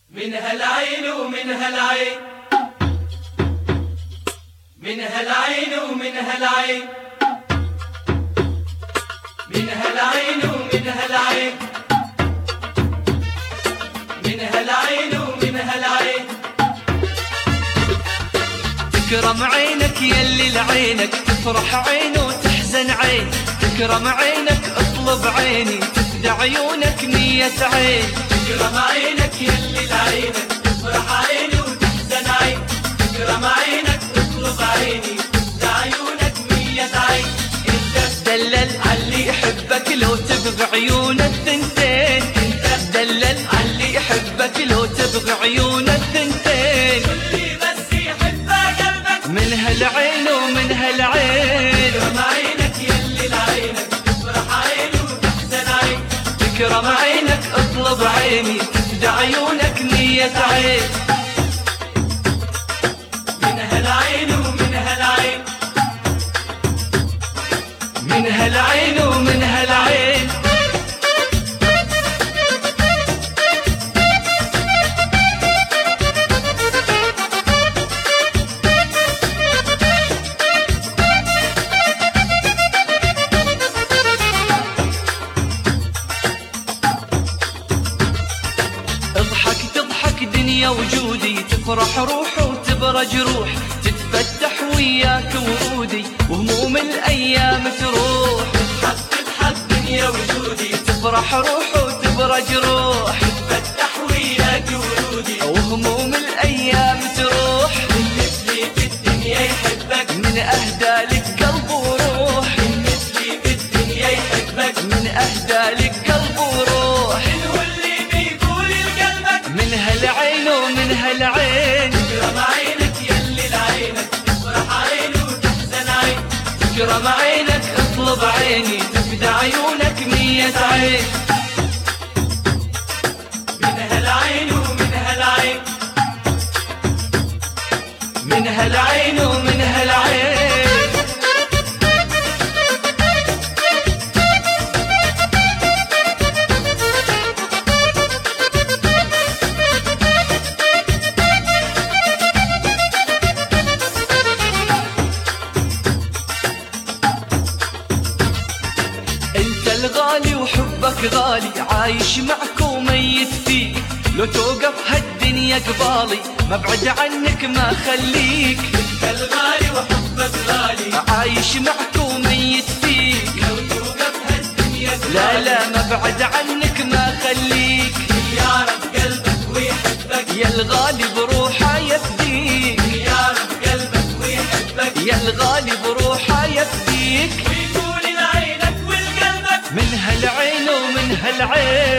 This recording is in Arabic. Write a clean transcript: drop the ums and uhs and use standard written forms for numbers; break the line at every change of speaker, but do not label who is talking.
من هالعين ومن هالعين، من هالعين ومن هالعين، من هالعين ومن هالعين، من هالعين ومن هالعين.
تكرم عينك يلي لعينك تفرح عين وتحزن عين، تكرم عينك اطلب عيني تفدى عيونك نية عين.
تكرم عينك يلي لعينك تفرح عيني وتحزن عين، تكرم عينك اطلب عيني تفدى عيونك نية عين. انت
دلل عاللي يحبك لو تبغى عيون الثنتين،
انت
دلل عاللي يحبك لو تبغى عيون الثنتين.
كل بس يحبها قلبك
من هالعين ومن هالعين،
تكرم عينك يلي لعينك تفرح عيني وتحزن عين،
تكرم عينك اطلب عيني تفدى عيونك نية عين.
من هالعين ومن هالعين،
من هالعين ومن هالعين. اضحك تضحك دنيا وجودي، تفرح روح وتبرج روح، تتفتح وياك ورودي وهموم الايام تروح.
تضحك تضحك دنيا وجودي،
تفرح روح وتبرج روح،
تفتح وياك ورودي
وهموم الايام تروح.
مثلي في الدنيا يحبك،
من اهدى لك قلب وروح،
مثلي في الدنيا يحبك،
من اهدى لك قلب وروح.
هو اللي بيقول لقلبك
من هالعين ومن هالعين،
تكرم عينك يلي لعينك تفرح عيني وتحزن عين،
تكرم عينك اطلب عيني تفدى عيونك نية عين.
من هالعين ومن هالعين،
من هالعين ومن هالعين. انت الغالي وحبك غالي، عايش معك وميت فيك، لو توقف هالدنيا قبالي مبعد عنك ما خليك.
انت الغالي وحبك غالي،
عايش معك وميت فيك،
لو توقف هالدنيا
لا لا مبعد عنك ما خليك.
يعرف قلبك ويحبك،
يا الغالي بروحه يفديك،
يعرف قلبك ويحبك،
يا الغالي بروحه يفديك.
ويقول لعينك ولقلبك
من هالعين ومن هالعين،